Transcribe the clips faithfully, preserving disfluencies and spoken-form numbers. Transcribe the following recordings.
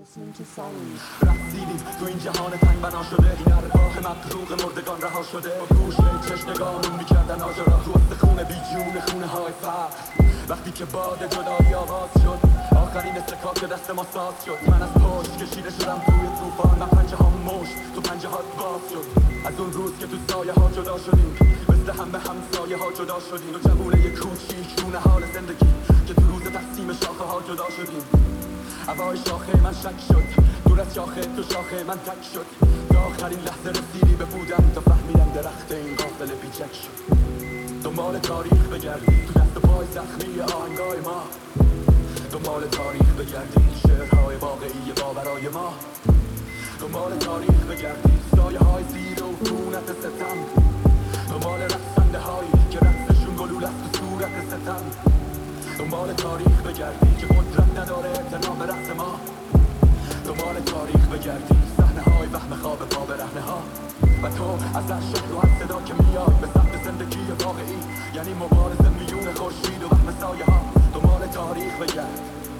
رسیدیم تو این جهان تنگ بنا شده، این ارواح مقروق مردگان رها شده. با گوش به چشم نگامون میکردن آجرا، تو وسط خونه بی جون خونه های فرق. وقتی که باد جدایی آغاز شد، آخرین استکاک دست ما ساز شد. من از پشت کشیده شدم توی طوفان و پنجه ها مشت تو پنجه هات باز شد. از اون روز که تو سایه ها جدا شدیم، مثل هم به هم سایه ها جدا شدیم. و جوونه یک کوچیک دونه حال زندگی که تو روز تقسیم شاخه ها جدا شدیم. هوای شاخه من شک شد، دور از شاخه تو شاخه من تک شد. تا آخرین لحظه رسیدی به بودن، تا فهمیدم درخت این قافله بیچک شد. دنبال تاریخ بگردی تو دست و پای زخمی آهنگای ما، دنبال تاریخ بگردی تو شعرهای واقعی باورای ما، دنبال تاریخ بگردی تو سایه های زیر و خونت ستم، دنبال رقصنده هایی که رقصشون گلول است تو صورت ستم، دنبال تاریخ بگردی که قدرت نداره اعتنام به رقص ما، دنبال تاریخ بگردی صحنه های وهم خواب پا برهنه ها. و تو از هر شهر و هر صدا که میاد به سمت زندگی واقعی، یعنی مبارزه میون خورشید و وهم سایه ها. دنبال تاریخ بگرد.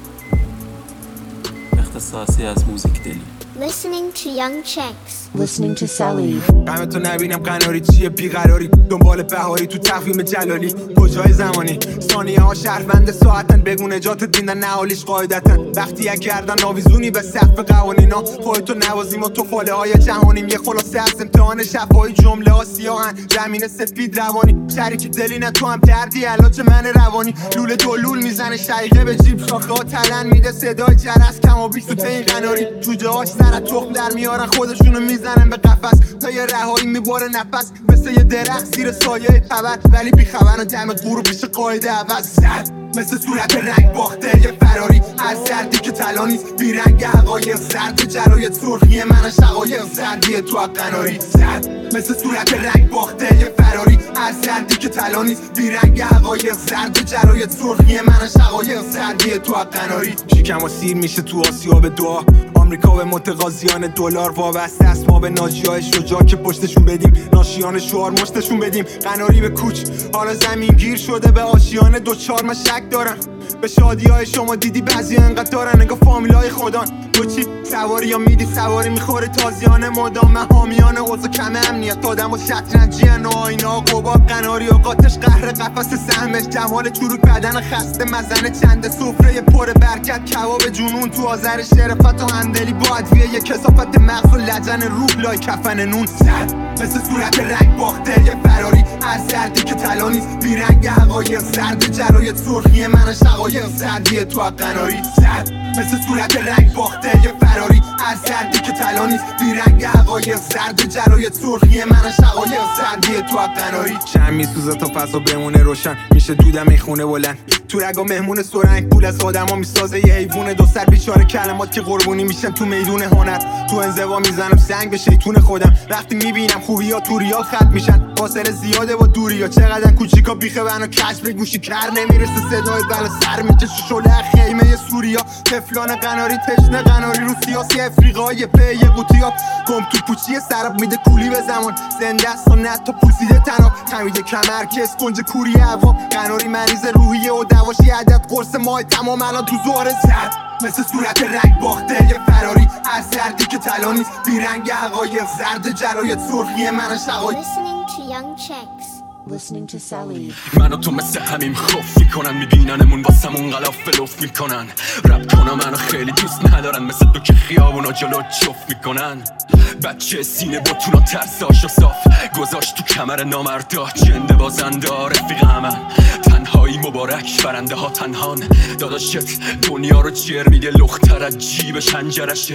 اختصاصی از موزیک دلی. Listening to Young Checks. Listening to Salih. قیمتو نبینم قناری چیه بیقراری، دنبال بهاری تو تقویم جلالی. کجای زمانی ثانیه ها شهروند ساعتن، بگو نجات دیندن نهالیش قاعدتن. وقتی یک کردن آویزونی به سقف قوانینا، خودتو نوازیم و تو فاله های جهانیم. یه خلاصه از امتحان شفایی، جمله ها سیاهن، زمین سفید روانی. شریک دلی نه تو هم دردی علاج من روانی. لوله دلول میزنه شقیقه به جیب، شاخه ها تلن میده صدای جرس کم و بیش تو این قناری. جوجه هاش سر تخم در میارن، خودشونو میزنن به قفس تا یه رهایی میباره نفس. مثل یه درخت زیر سایه خبر، ولی بی خبر و دم غروب پیش قاعده عوض. زد مثل صورت رنگ باخته یه فراری، هر سردی که طلا نیست بیرنگ حقایق. سرد جرای سرخی من شقایق، سردی تو قناری. زد مثل صورت رنگ باخته یه فراری، هر سردی که طلا نیست بیرنگ حقایق. سرد جرای سرخی من شقایق، سردی تو قناری. شکم و سیر میشه تو آسیا به دعا، آمریکا به متقاضیان دلار وابسته است. ما به ناجیای شجاع که پشتشون بدیم، ناشیان شعار مشتشون بدیم. قناری به کوچ حالا زمین گیر شده به آشیان دوچار. من شک دارم به شادی های شما، دیدی بعضی انقدر دارن انگار فامیل های خودان. تو چی سواری یا میدی سواری میخوره تازیانه مدام. من حامیان اوضاع کم امنیت آدم و شطرنجیان و آینا قباب. قناری آقاتش قهر قفس سهمش، جمال چروک بدن خسته مزنه چنده. سفره پر برکت کباب جنون تو آذر شرفت و همدلی با ادویه. یه کثافت مغز و لجن روح لای کفن نون. زد مثل صورت رنگ باخته یه فراری، هر سردی که طلا نیست بیرنگ حقایق. سرد جرای سرخی من شقایق، سردی تو قناری. زد مثل صورت رنگ باخته یه فراری، هر سردی که طلا نیست بیرنگ حقایق. سرد جرای سرخی من شقایق، سردی تو قناری. شم میسوزه تا فضا بمونه روشن، میشه دودم خونه بلند. تو رگا مهمون سرنگ پول از آدما میسازه یه حیوان. دو سر بیچاره کلمات که قربونی میشن تو میدون هنر. تو انزوا میزنم سنگ به شیطون خودم، وقتی میبینم خوبی ها تو ریال خط میشن. فاصله زیاده با دوری ها، چقدر کوچیکا بیخه بنا کش به گوشی کر نمیرسه. صدای بلا سر میکشه شله خیمه سوریا. تفلان قناری تشنه قناری رو سیاسی افریقای پی قوطیاب. گم تو پوچی سراب میده کولی به زمان، زنده سنت تا پوسیده تناب. خمیده کمر که اسکنج کوری عوام. قناری مریض روحیه و دواشی عدد قرص ماه تمام الان تو زهره. زد مثل صورت رنگ باخته یه فراری، هر سردی که طلا نیست بیرنگ حقایق. زرد جرای سرخی من شقایق. Listening to Young Checks. Listening to Salih. منو تو مثل همین خوف میکنن، میبیننمون واسمون غلاف لوف میکنن. رپ کنم منو خیلی دوست ندارن، مثل تو که خیابونا جلو جفت میکنن. بچه سینه باتونا ترساشو صاف گذاشت تو کمر نامردا. جنده بازنده رفیق همن، تنهایی مبارک برنده ها تنهان. داداشت دنیا رو جر میده، لختر از جیبش هنجرشه.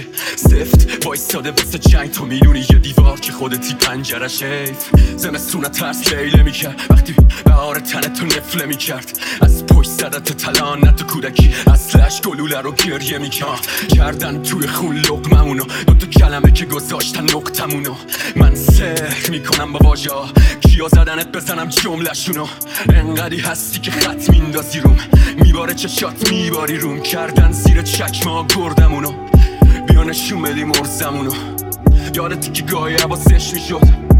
سفت وایستاده واسه جنگ، تو میدونی یه دیوار که خودتی پنجرشه. زمستونه ترس لیله میکرد، وقتی بهار تنه تو نفله میکرد. از پشت زدت تلان نه تو کودکی، اصلش گلوله رو گریه میکرد. کردن توی خون لقممونو، دوتا کلمه که گذاشتن نقطمونو. من سحر میکنم با واژه ها، کیا زدنت بزنم جمله‌شونو. انقدی هستی که خط میندازی روم، میباره چشات میباری روم. کردن زیر چکمه گردمونو، بیا نشون بدی مرزمونو. یادتی که گاهی حواسش میشد،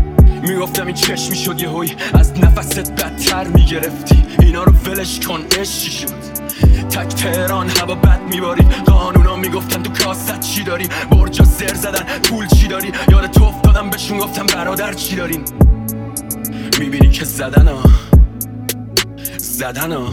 میگفتم این چشم میشد یه هوی از نفست بدتر میگرفتی. اینا رو ولش کن عشقی شد، تک تهران هوا بد میباری. قانونا میگفتن تو کاست چی داری، برجا سر زدن پول چی داری، یاد تو افتادم بهشون گفتم برادر چی دارین. میبینی که زدن ها زدن ها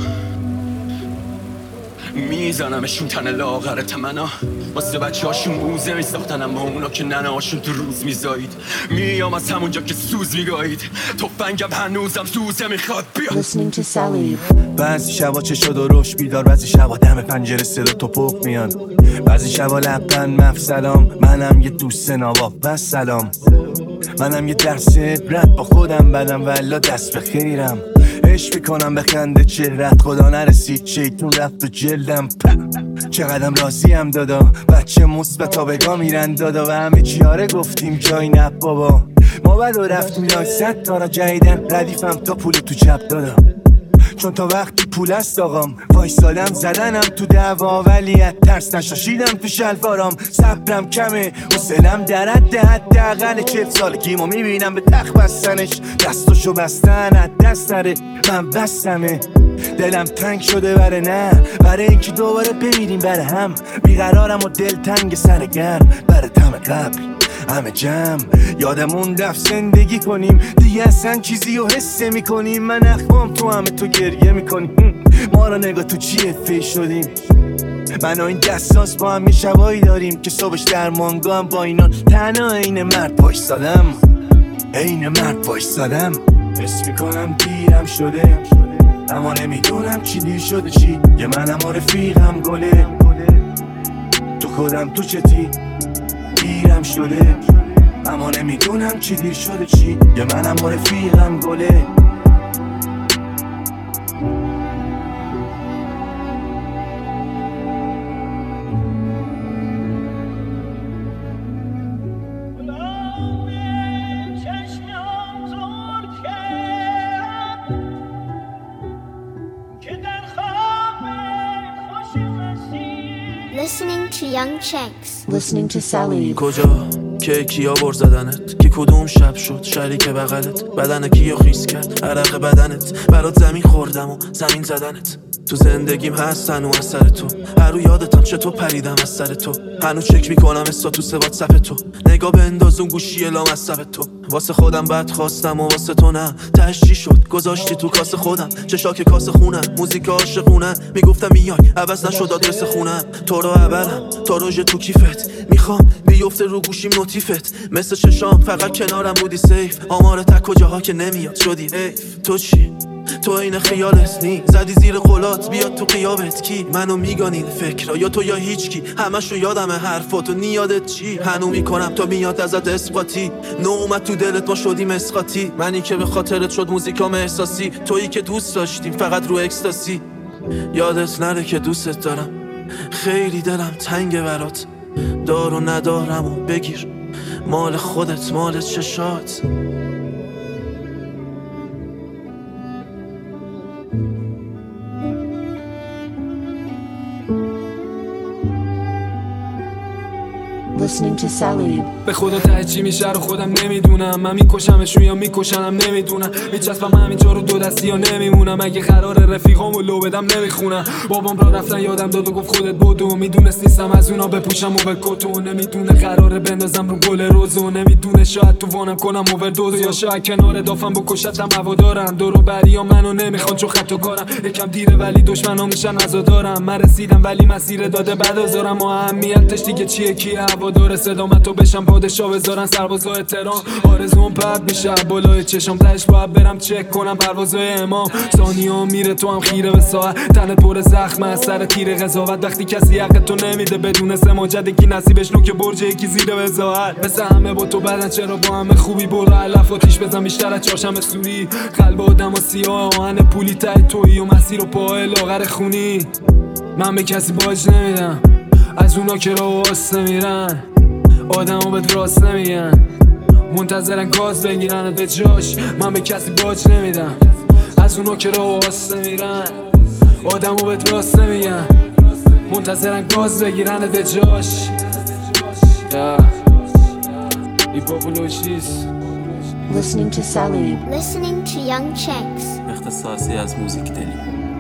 میزنمشون تن لاغر تمنا، واسه بچه هاشون موزه میساختن اما اونا که ننه هاشون تو روز میزایید. میام از همونجا که سوز میگایید، تفنگم هنوزم سوزه میخواد بیا. Listening to Salib. بعضی شبا چشا درشت بیدار، بعضی شبا دم پنجره صدا توپق میاد، بعضی شبا لبخند مف سلام. منم یه دوست نواب بس سلام، منم یه درس عبرت با خودم بدم والا دست به خیرم. عشق میکنم به خنده چهرت، خدا نرسید شیطون رفت و جلدم. چقدرم راضیم دادا، بچه مثبتا بگا میرن دادا و همه چیاره گفتیم جای نب بابا. ما بعد و رفتیم لای صد تا را جدیدن ردیفم تا پول تو جب دادا، چون تا وقتی پول است آقام وایسادم زدنم تو دعوا ولیت ترس نشاشیدم تو شلوارام. صبرم کمه حوصله‌ام در حد حداقل چهل سالگیمو میبینم به تخت بستنش، دستاشو بستن از دست نره من بستمه. دلم تنگ شده بره نه برای اینکه دوباره بمیریم بره هم، بیقرارم و دل تنگ سر گرم بره تم قبل همه جمع. یادمون رفت زندگی کنیم دیگه اصلا چیزی رو حس میکنیم، من اخوام تو همه تو گریه میکنیم. ما را نگاه تو چیه فی شدیم، من و این دستاس با هم یه شبایی داریم که صبحش در مانگا هم با اینا تنها این مرد باش سادم، این مرد باش سادم. حس میکنم دیرم شده اما نمیدونم چی دیر شده چی، یه منم و رفیقم گله تو خودم تو چتی. دیرم شده اما نمیدونم چی دیر شده چی، یه منم و رفیقم گله. Listening to Young Checks. Listening to Salib. کجا که کیا بر زدنت، کی کدوم شب شد شریک بغلت، بدن کیو خیس کرد عرق بدنت، برات زمین خوردم و زمین زدنت. تو زندگیم هستن و از سر تو، هر رو یادتم چطور پریدم از سر تو. هنوز چک میکنم استاتوس واتساپ تو، نگاه بنداز اون گوشی لام از سب تو. واسه خودم بد خواستم و واسه تو نه، تهش چی شد گذاشتی تو کاسه خودم. چشاک کاسه خونم موزیک عاشقونه، میگفتم میای عوض نشد آدرس خونم. تو رو عبرم تا روژه تو کیفت، میخوام بیفته رو گوشیم نوتیفت. مثل چشام فقط کنارم بودی سیف، آمار تک کجاها که نمیاد شدی حیف. تو چی؟ تو این خیالت نی زدی زیر قولات بیاد تو قیابت کی؟ منو میگانین فکرها یا تو یا هیچ کی، همشو یادمه حرفاتو نیادت چی؟ هنو میکنم تا میاد ازت اسقاطی، نو اومد تو دلت ما شدیم اسقاطی. منی که به خاطرت شد موزیکام احساسی، تویی که دوست داشتیم فقط رو اکستاسی. یادت نره که دوستت دارم، خیلی دلم تنگه برات. دار و ندارم و بگیر، مال خودت مال چشات. Listening to Salib. به خدا ته چی میشه رو خودم نمیدونم، من میکشمشون یا میکشنم نمیدونم. میچسبم همینجا رو دو دستی یا نمیمونم، اگه قرار رفیقامو لو بدم نمیخونم. بابام را رفتن یادم داد و گفت خودت بدو، میدونست نیستم از اونا بپوشم و بکتو. نمیدونه قراره بندازم رو گل روزو، نمیدونه شاید تو وانم کنم اووردوز، یا شاید کنار دافم بکشتم هوادارم. دورو بریا منو نمیخوان چون خط و کارم، یکم دیره ولی دشمنا میشن عزادارم. من رسیدم ولی مسیر داده بعدازارم، ما اهمیتش دیگه چیه کی هوادار صدامتو بشم پادشاه بذارن سربازا احترام. آرزوم پرد میشه بالای چشم، تهش باید برم چک کنم پروازای امام. ثانیه میره تو هم خیره به ساعت، تنت پر زخم از سر تیر قضاوت. وقتی کسی حق تو نمیده بدون سماجت، یکی نصیبش نوک برج یکی زیر وزاعت. مثل همه با تو بدن چرا با همه خوبی، برو علف آتیش بزن بیشتر از چهارشنبه سوری. قلب آدم و سیاه آهن پولی تای تویی و مسیر و پای لاغر خونی. من به کسی باج نمیدم از اونا که رو واسه میرن، آدمو به راست نمیگن منتظرن گاز بگیرن به جاش. من به کسی باج نمیدم از اونا که رو واسه میرن، آدمو به راست نمیگن منتظرن گاز بگیرن به جاش. Listening to Salib. Listening to Young Checks. اختصاصی از موزیک دلی.